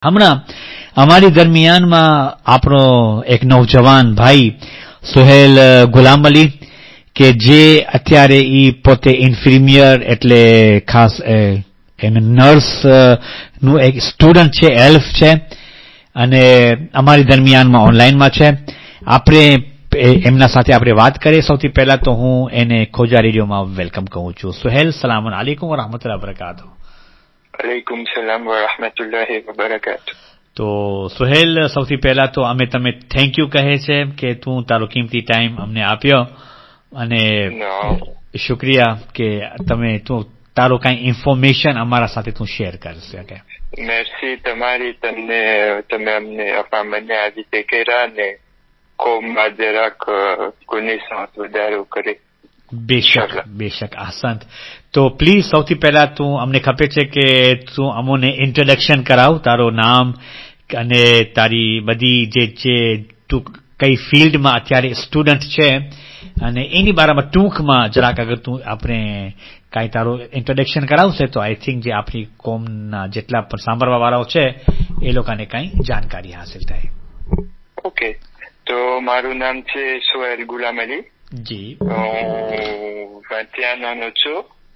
હમણાં અમારી દરમિયાનમાં આપણો એક નવજવાન ભાઈ સુહેલ ગુલામ અલી કે જે અત્યારે પોતે ઇન્ફિરિમિયર એટલે ખાસ નર્સ નું એક સ્ટુડન્ટ છે, એલ્ફ છે અને અમારી દરમિયાનમાં ઓનલાઈનમાં છે. આપણે એમના સાથે આપણે વાત કરીએ. સૌથી પહેલા તો હું એને ખોજા રેડિયોમાં વેલકમ કહું છું. સુહેલ, સલામ અલૈકુમ વ rahmatullahi wa barakatuh. અલૈકુમ સલામ વ rahmatullahi wa barakatuh. તો સુહેલ, સૌથી પહેલા તો અમે તમે થેન્ક યુ કહે છે કે તું તારો કિંમતી ટાઈમ અમને આપ્યો અને શુક્રિયા કે તું તારો કાંઈ ઇન્ફોર્મેશન અમારા સાથે તું શેર કરશે. કે મેર્સી તમારી, તમે અમને મને આ રીતે કર્યા ને કોમમાં જરાક કોનેસન્સ વધારો કરે. બેશક આસંત. તો પ્લીઝ સૌથી પહેલા તું અમને ખપે છે કે તું અમોને ઇન્ટ્રોડક્શન કરાવ, તારું નામ અને તારી બધી જે તું કઈ ફિલ્ડમાં અત્યારે સ્ટુડન્ટ છે અને એની બારામાં ટૂંકમાં જરાક અગર તું આપણે કાંઈ તારું ઇન્ટ્રોડક્શન કરાવશે તો આઈ થિંક જે આપણી કોમના જેટલા પણ સાંભળવા વાળાઓ છે એ લોકોને કાંઈ જાણકારી હાંસલ થાય. ઓકે, તો મારું નામ છે સુહેલ ગુલામ અલી. જી. હું 21 નાનો છું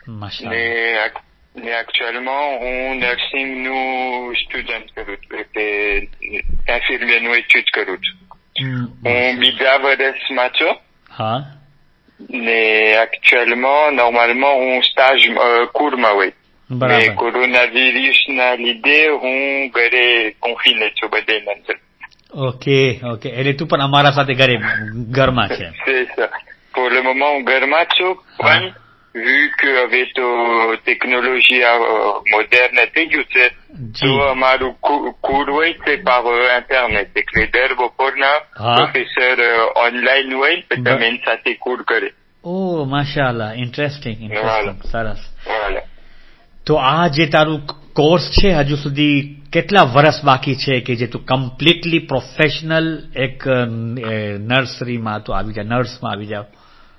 ને એકચ્યુઅલમાં હું નર્સિંગનું સ્ટુડન્ટ કરું છું, એટલે ઇન્ફિરિમિયરનું એચ્યુડ કરું છું. હું બીજા વર્ષમાં છું. હા. ને એકચ્યુઅલમાં નોર્મલમાં હું સ્ટાજ કુરમાં હોય. બરાબર. કોરોના વાયરસના લીધે હું ઘરે કોન્ફિને છું બધાની અંદર. ઓકે, એટલે તું પણ અમારા સાથે ઘરમાં છે. C'est ça. Pour le moment, હું ઘરમાં છું, પણ vu que હવે તો ટેકનોલોજી મોડર્ન થઈ ગયું છે તો અમારું કુર હોય છે par internet, એટલે દર બપોરના પ્રોફેસર ઓનલાઈન હોય તો તમે એની સાથે કુર કરે. ઓહ, માશાઅલ્લાહ, ઇન્ટરેસ્ટિંગ, સરસ. તો આ જે તારું કોર્સ છે હજુ સુધી કેટલા વર્ષ બાકી છે કે જે તું કમ્પ્લીટલી પ્રોફેશનલ એક નર્સરીમાં તો નર્સમાં આવી જાવ?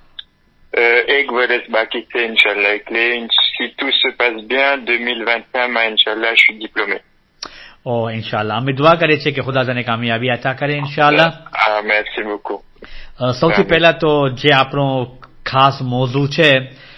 એક વર્ષ બાકી છે ઇન્શાલ્લાહ, એટલે si tout se passe bien 2021 માં ઇન્શાલ્લાહ je suis diplômé. ઇન્શાલ્લાહ અમે દુઆ કરીએ છીએ કે ખુદા તને કામયાબી અતા કરે ઇન્શાલ્લાહ. merci beaucoup. સૌથી પહેલા તો જે આપણો ખાસ મોઝું છે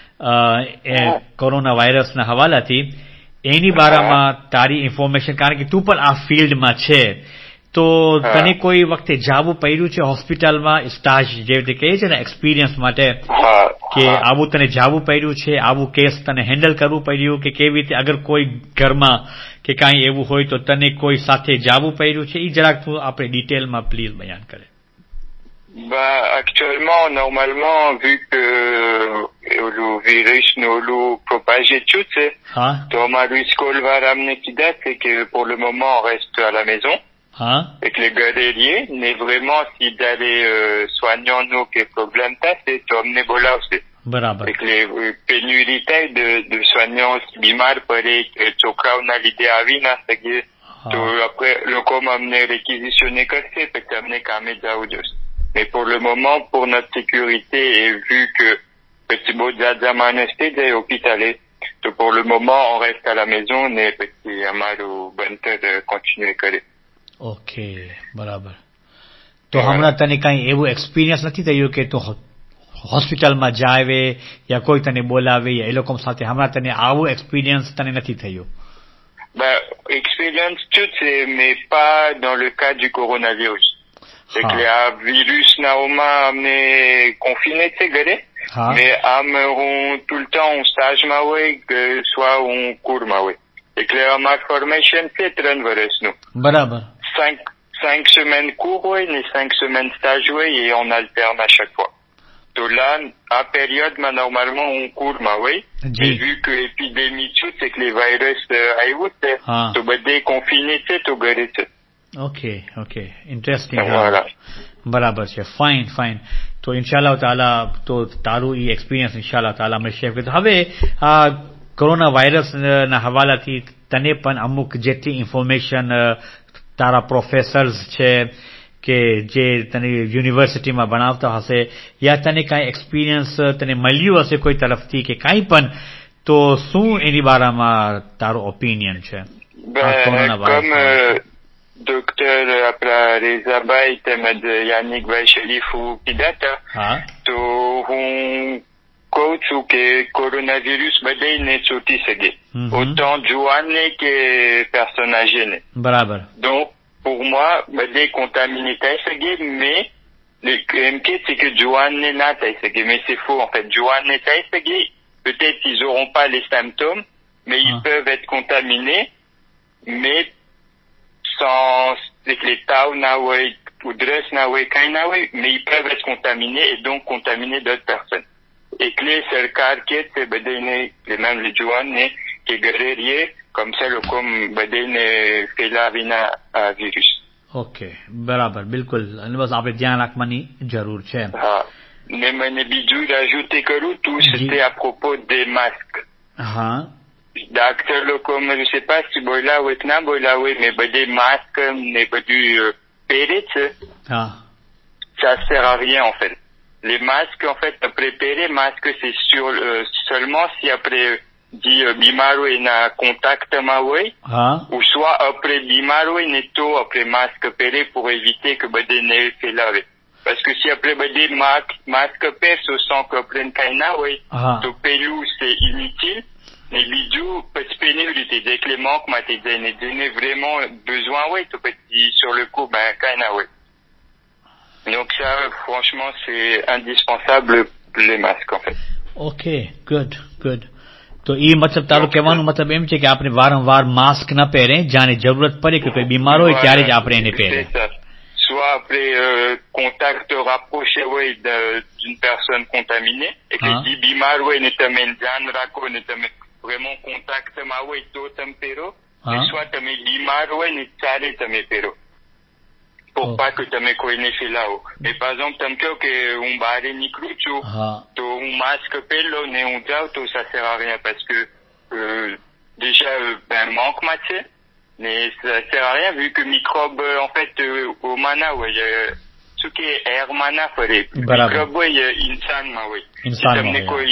કોરોના વાયરસના હવાલાથી એની બારામાં તારી ઇન્ફોર્મેશન, કારણ કે તું પણ આ ફિલ્ડમાં છે તો તને કોઈ વખતે જાવું પડ્યું છે હોસ્પિટલમાં સ્ટાજ જે રીતે કહે છે ને એક્સપિરિયન્સ માટે કે આવું તને જાવું પડ્યું છે, આવું કેસ તને હેન્ડલ કરવું પડ્યું કે કેવી રીતે અગર કોઈ ઘરમાં કે કાંઈ એવું હોય તો તને કોઈ સાથે જાવું પડ્યું છે? એ જરાક તું આપણે ડિટેલમાં પ્લીઝ બયાન કરે. Actuellement, normalement, vu que le virus nous propage tout, તો અમારું સ્કૂલ વાળા અમને કીધા છે કે pour le moment on reste à la maison. એટલે ઘરે રહીએ ને vraiment si જ્યારે soignants કે પ્રોબ્લેમ થશે તો અમને બોલાવશે. બરાબર. એટલે પેન્યુરી થાય de soignants બીમાર પડે કે છોકરાઓના લીધે આવી ના શકે તો આપણે લોકોમાં અમને réquisitionner કરશે પછી અમને કામે જવું જોશે. Mais pour le moment, pour notre sécurité et vu que petit beau Djadja Manesté est hôpitalé, donc pour le moment, on reste à la maison et petit Amadou Bente de continuer à coller. Ok, બરાબર. તો હમણાં તને કાંઈ એવું experience નથી થયું કે તું હોસ્પિટલમાં જાવે યા કોઈ તને બોલાવે યા એ લોકો સાથે હમણાં તને આવું એક્સપિરિયન્સ તને નથી થયું? Expérience tout c'est mais pas dans le cas du coronavirus. એટલે આ virus ના ઓમાં અમને confiné છે ઘરે, mais હું tout le temps હું સ્ટાજમાં હોય કે soit હું કુરમાં હોય. એટલે અમારું ફોર્મેશન છે 3 વર્ષનું. બરાબર. 5 semaines cours હોય ને 5 semaines stage હોય et on alterne à chaque fois. તો là à période normalement on cours હોય mais vu que épidémie tout c'est que les virus આવ્યું છે તો બધે confiné છે તો ઘરે છે. Okay, interesting. બરાબર છે. ફાઇન. તો ઇન્શાલ્લાહ તાલા તો તારું એ એક્સપિરિયન્સ ઇન્શાલ્લાહ તાલા અમે શેર કરીશું. હવે આ કોરોના વાયરસના હવાલાથી તને પણ અમુક જેટલી ઇન્ફોર્મેશન તારા પ્રોફેસર્સ છે કે જે તને યુનિવર્સિટીમાં ભણાવતા હશે યા તને કાંઈ એક્સપિરિયન્સ તને મળ્યું હશે કોઈ તરફથી કે કાંઈ પણ, તો શું એની બારામાં તારો ઓપિનિયન છે? comme docteur આપણા રેઝાભાઈ તેમજ યાનિકભાઈ શરીફુ કીધા હતા તો હું કહું છું કે કોરોના વિરુસ બધાને છૂટી શકે autant જુવાનને કે personne âgée. બરાબર. Donc pour moi બધે contaminé થઈ શકે mais le MK c'est que જુવાનને ના થઈ શકે mais c'est faux en fait. જુવાનને થઈ શકે, peut-être ils auront pas les symptômes mais ils peuvent être contaminés mais sans que les taus na ouais ou dress na ouais kain na ouais mais ils peuvent être contaminés et donc contaminer d'autres personnes. Et que les सरकार के से बदलने les mêmes les जवान ने के guerriers comme ça le comme बदलने ફેલાવીના virus. Okay, બરાબર, બિલકુલ. અને બસ આપણે ધ્યાન રાખવાની જરૂર છે. હા, ને મને બીજું rajouter કરું tout c'était à propos des masques. હા. Docteur લોકો je sais pas si boila ou na boila oui mais des masques ne du péret ça sert à rien en fait. Les masques en fait après péret masque c'est sur seulement si après dit bimaro et na contact ma oui ou soit après bimaro et neto après masque péret pour éviter que des ne fait laver. Parce que si après des masque père se sent que prenne kaina oui to pelu c'est inutile. Mais bidou peut pénibilité dès que les manques matériels n'est vraiment besoin ouais tout petit sur le coup kaina ouais. Donc ça franchement c'est indispensable les masques en fait. Okay, good. तो ये मतलब तारो કહેવાનો मतलब એમ છે કે આપણે વારંવાર mask ન પહેરે, જાણે જરૂરત પડે કે કોઈ બીમાર હોય ત્યારે જ આપણે એને પહેરે. Soit après contact rapproché ouais d'une personne contaminée et que si bimar ouais ne t'amène jan rako ne t'amène vraiment contact ma ouais to tempero et soit t'amène bimar ouais ne chale tempero pour pas que t'amène quoi ne fait là haut. Mais par exemple t'amène que on barre ni crucho to un masque pelo ne un auto ça sert à rien parce que déjà manque matière. Mais ça sert à rien vu que microbe en fait au mana ouais ce qui est air mana ferait microbe ouais insan ma ouais insan ma quoi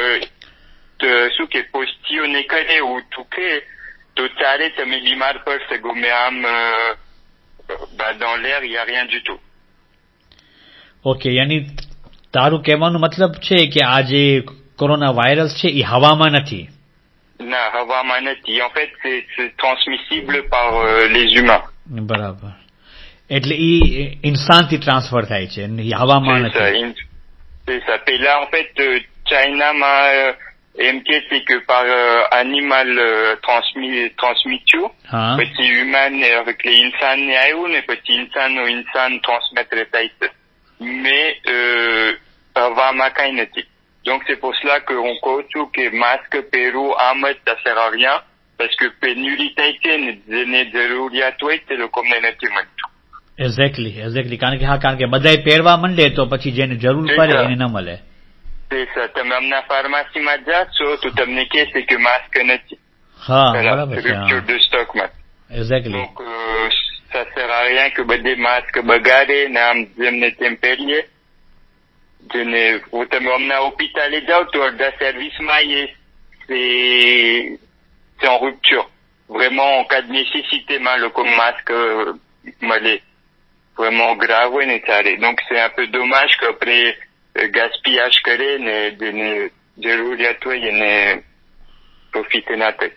ce qui est postillonné collé ou tout que tout ça ça me bimar per se gomeam dans l'air il y a rien du tout. Okay, यानी તારું કહેવાનો મતલબ છે કે આ જે corona virus છે એ હવામાં નથી. Non, havaman નથી. En fait, c'est transmissible par les humains. બરાબર. એટલે ઈ ઇન્સાનથી ટ્રાન્સફર થાય છે, હવામાં નથી. C'est ça. Et là, en fait, China m'a MK, c'est que par animal transmis tout. Petit humain avec les insan et aïou, mais petit insan ou insan transmettre le taït. Mais havaman kainati. Donc c'est pour cela qu'on coach que masque Pérou Ahmed ça sert à rien parce que pénulité ne જરૂરિયાત c'est le community mantu. Exactly કારણ કે બધાય પહેરવા માંડે તો પછી જેને જરૂર પડે એને ન મળે. C'est ça. તમે અમના ફાર્માસીમાં જાશો તો તમને કહે છે કે માસ્ક નથી. હા, બરાબર છે. Rupture de stock માં. Exactly. Donc ça sert à rien que બધે masque બગાડે નામ જેમને તેમ પહેરીએ. Vous તમે અમના હોસ્પિટલે જાઓ તો અડધા સર્વિસમાં c'est en rupture. Vraiment en cas de nécessité le masque મળે. Vraiment grave ouais nécessaire. Donc c'est un peu dommage qu'après gaspillage કરે ને જેને જરૂરિયાત હોય એને profiter ના થાય.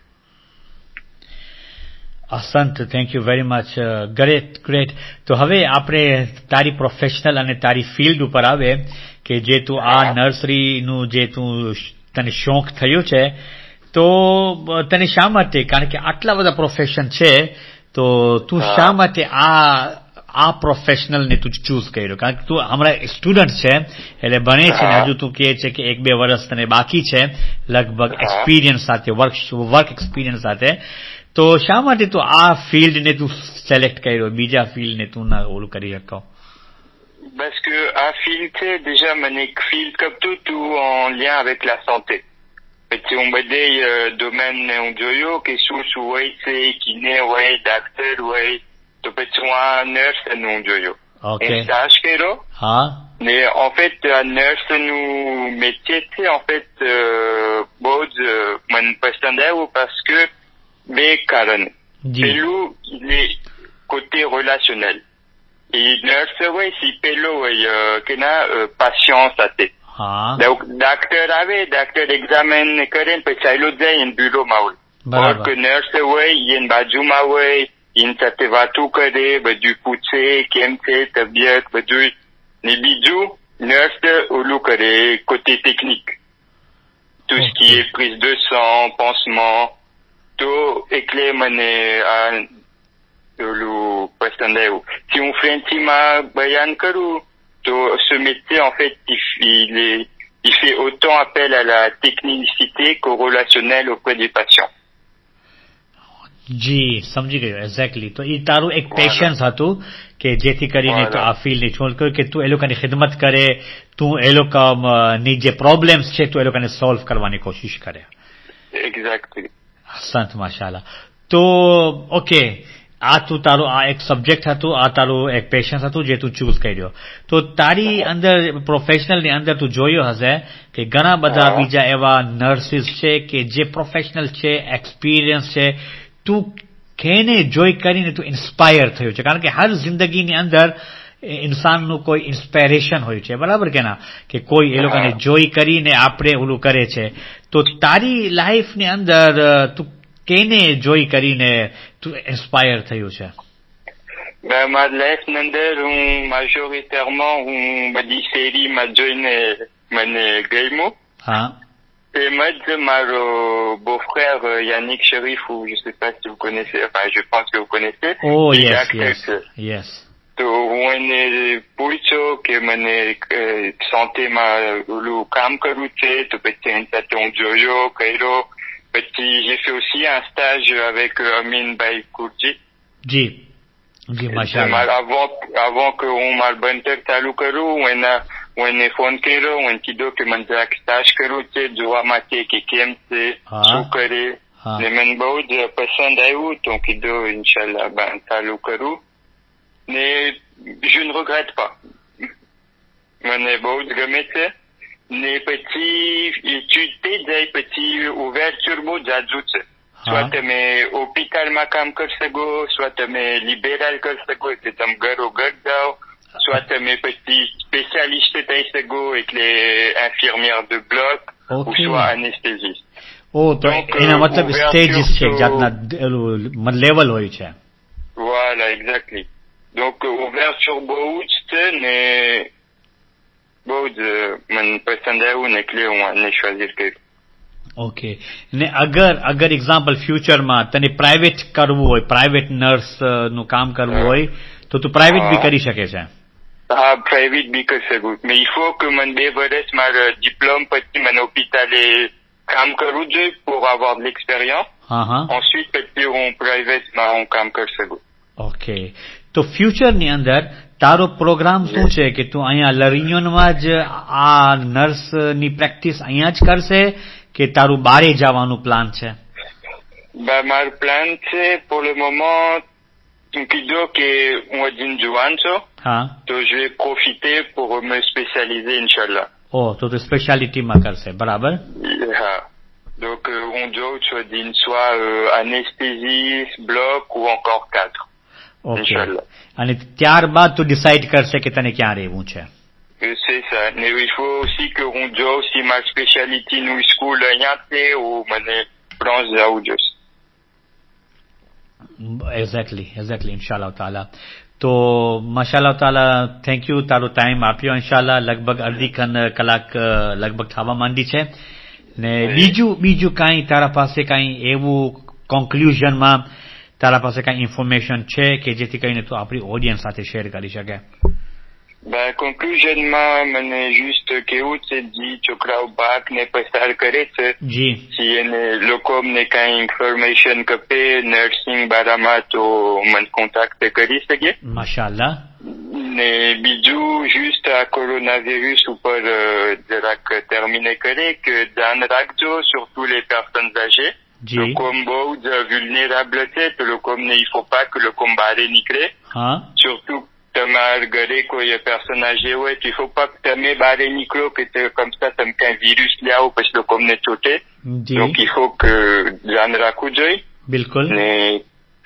અસંત, thank you very much. Great. તો હવે આપણે તારી પ્રોફેશનલ અને તારી ફિલ્ડ ઉપર આવે કે જે તું આ નર્સરીનું જે તું તને શોખ થયો છે તો તને શા માટે, કારણ કે આટલા બધા પ્રોફેશન છે તો તું શા માટે આ પ્રોફેશનલને તું ચૂઝ કર્યો? કારણ કે તું હમણાં સ્ટુડન્ટ છે એટલે ભણે છે ને હજુ તું કહે છે કે 1-2 વર્ષ તને બાકી છે લગભગ એક્સપિરિયન્સ સાથે, વર્ક એક્સપિરિયન્સ સાથે. તો શા માટે તું આ ફિલ્ડને તું સિલેક્ટ કર્યો, બીજા ફિલ્ડને તું ના ઓલું કરી શકો? Parce que un film c'est déjà manek film comme tout en lien avec la santé. Petit on bade domaine on joyo que sous ouais c'est kiné ouais docteur ouais to petit un nurse non joyo. OK. Et ça kero. Mais en fait un nurse nous métier c'est en fait bod man pas standard parce que mais Karen પેલું côté relationnel et nurse હોય si પેલો હોય કે ના patience સાથે doctor આવે doctor examine કરે ને પછી ચાલ્યો જાય એને બ્યુરોમાં હોય કે નર્સ હોય એને બાજુમાં હોય એની સાથે વાતો કરે બધું પૂછે કેમ છે તબિયત બધું ને બીજું નર્સ ઓલું કરે côté technique tout ce qui est prise de sang pansement તો એટલે મને ઓલું પસંદ આવ્યું si હું ફ્રેન્ચીમાં બયાન કરું તો ce métier en fait il fait autant appel à la technicité qu'au relationnel auprès des patients. જી સમજી ગયો એક્ઝેક્ટલી તો એ તારું એક પેશન્સ હતું કે જેથી કરીને તો આ ફિલ્ડની છોડ કર્યું કે તું એ લોકોની ખિદમત કરે તું એ લોકોની જે પ્રોબ્લેમ્સ છે તું એ લોકોને સોલ્વ કરવાની કોશિશ કરે એક્ઝેક્ટલી સંત માશાલ્લાહ તો ઓકે આ તું તારું આ એક સબ્જેક્ટ હતું આ તારું એક પેશન્સ હતું જે તું ચૂઝ કર્યો તો તારી અંદર પ્રોફેશનલની અંદર તું જોયો હશે કે ઘણા બધા બીજા એવા નર્સિસ છે કે જે પ્રોફેશનલ છે એક્સપિરિયન્સ છે તું કેને જોઈ કરીને તું ઇન્સ્પાયર થયો છે કારણ કે હર જિંદગીની અંદર ઇન્સાનનું કોઈ ઇન્સ્પાયરેશન હોય છે બરાબર કે ના કે કોઈ એ લોકોને જોઈ કરીને આપણે ઓલું કરે છે તો તારી લાઈફની અંદર તું કેને જોઈ કરીને તું ઇન્સ્પાયર થયું છે મારી લાઈફની અંદર હું majoritairement હું બધી série જોઈને મને ગમ્યું Moi, Maro beau-frère Yannick Sherif, ou je sais pas si vous connaissez, enfin je pense que vous connaissez. Oh yes. તો હું એને પૂછ્યો કે મને santé માં ઓલું કામ કરવું છે તો પછી એની સાથે હું જોયો કર્યો પછી j'ai fait aussi un stage avec Amin Bhai Kourji. જી માશાઅલ્લાહ avant que હું મારું ભણતર ચાલુ કરું હું એને ફોન કર્યો હું કીધું કે મને જરાક સ્ટાશ કરવું છે જોવા માટે કે કેમ છે શું કરે ને મને બહુ જ પસંદ આવ્યું તો હું કીધું ઇન્શાલ્લાહ ચાલુ કરું ને je ne regrette pas મને બહુ જ ગમે છે ને પછી એચ્યુડ જાય પછી ouverture બહુ જાજુ છે soit તમે હોસ્પિટલમાં કામ કરી શકો soit તમે લિબેરલ કરી શકો એટલે તમે ઘર જાઓ soit તમે પછી સ્પેશિયાલિસ્ટ થઈ શકો એટલે infirmière de bloc ou soit anesthésiste. તો એના મતલબ સ્ટેજીસ છે જાતના લેવલ હોય છે voilà exactly donc ouverture બહુ જ છે ને બહુ જ મને પસંદ આવ્યું ને એટલે હું આને choisir કર્યું ઓકે ને અગર એક્ઝામ્પલ ફ્યુચરમાં તને પ્રાઇવેટ કરવું હોય પ્રાઇવેટ નર્સ નું કામ કરવું હોય તો તું પ્રાઇવેટ બી કરી શકે છે હા પ્રાઇવેટ બી કરી શકું mais il faut que મને 2 વર્ષ મારા ડિપ્લોમ પછી મને હોસ્પિટલે કામ કરવું જોઈએ pour avoir de l'expérience ensuite પછી હું પ્રાઇવેટમાં હું કામ કરી શકું ઓકે તો ફ્યુચરની અંદર તારો પ્રોગ્રામ શું છે કે તું અહીંયા લરિયોનમાં જ આ નર્સની પ્રેક્ટિસ અહીંયા જ કરશે કે તારું બારે જવાનું પ્લાન છે મારું પ્લાન છે pour le moment કીધું કે હું હજી જુવાન છું તો je vais profiter pour me spécialiser inchallah તો તું સ્પેશિયાલિટીમાં કરશે બરાબર હા donc હું જોઉં છું હજી soit anesthésiste bloc ou encore cadre inchallah અને ત્યારબાદ તું ડિસાઇડ કરશે કે તને ક્યાં રહેવું છે c'est ça mais il faut aussi que હું જોઉં si ma spécialité નું સ્કૂલ અહીંયા છે ou મને France જાવું જોઈશે એક્ઝેક્ટલી ઇન્શાલ્લાહ તાલા તો માશાલ્લાહ તાલા થેન્ક યુ તારો ટાઈમ આપ્યો ઇન્શાલ્લાહ લગભગ અડધી કલાક લગભગ થવા માંડી છે ને બીજું કાંઈ તારા પાસે કાંઈ એવું કોન્ક્લુઝનમાં તારા પાસે કાંઈ ઇન્ફોર્મેશન છે કે જેથી કરીને તું આપણી ઓડિયન્સ સાથે શેર કરી શકે conclusionમાં મને juste કેવું છે જી છોકરાઓ બાકને પસાર કરે છે જી si એને લોકો અમને કાંઈ ઇન્ફોર્મેશન કપે નર્સિંગ બારામાં તો મને કોન્ટેક્ટ કરી શકે માશાઅલ્લાહ ને બીજું juste આ કોરોના વિરુસ ઉપર જરાક ટર્મિને કરે કે ધ્યાન રાખજો surtout les personnes âgées લોકો બહુ જ vulnérable છે તો લોકો અમને il faut pas que લોકો બહાર નીકળે surtout તમારા ઘરે કોઈ personne âgée હોય તો il faut pas que તમે બહાર નીકળો કે comme ça તમે કાંઈ virus લઈ આવો પછી લોકો અમને ચોટે donc il faut que ધ્યાન રાખવું જોઈએ બિલકુલ ને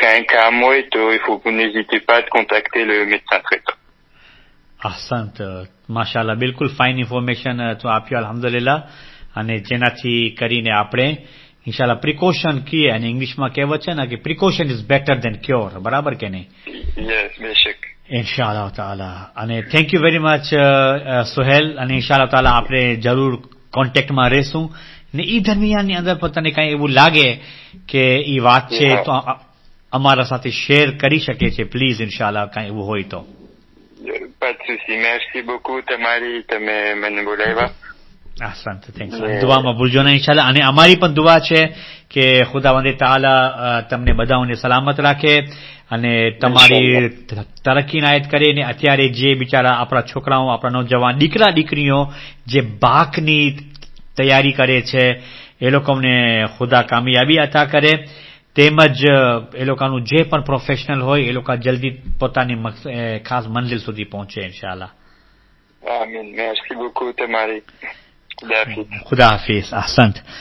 qu'un cas moi, il faut que vous n'hésitez pas de contacter le médecin traitant. અહસંત માશાઅલ્લાહ બિલકુલ ફાઇન ઇન્ફોર્મેશન તો આપ્યો અલ્હમ્દુલિલ્લાહ અને જેનાથી કરીને આપણે ઇન્શાઅલ્લાહ પ્રિકોશન કીએ અને ઇંગ્લિશમાં કહેવત છે ને કે precaution is better than cure બરાબર કે નહીં યસ બેશક ઇન્શાઅલ્લાહ તાલા અને thank you very much Suhail અને ઇન્શાઅલ્લાહ તાલા આપણે જરૂર કોન્ટેક્ટમાં રહેશું ને એ દરમિયાનની અંદર પોતાને કાંઈ એવું લાગે કે એ વાત છે તો અમારા સાથે શેર કરી શકે છે પ્લીઝ ઇન્શાઅલ્લાહ કાંઈ એવું હોય તો Pas de souci. Merci beaucoup, Tamari. તમે મને બોલાવ્યા. અહસંત થેન્ક્સ દુઆમાં ભૂલજો નહીં ઇન્શાઅલ્લાહ અને અમારી પણ દુઆ છે કે ખુદાવંદ તાલા તમને બધાઓને સલામત રાખે અને તમારી તરક્કી નાયત કરે ને અત્યારે જે બિચારા આપણા છોકરાઓ આપણા નોજવાન દીકરા દીકરીઓ જે બાકની તૈયારી કરે છે એ લોકોને ખુદા કામયાબી અતા કરે તેમજ એ લોકોનું જે પણ પ્રોફેશનલ હોય એ લોકો જલ્દી પોતાની ખાસ મંજિલ સુધી પહોંચે ઇન્શાઅલ્લાહ આમીન. Merci beaucoup, Tamari. ખુદા હાફિઝ. ખુદા હાફિઝ. અહસંત.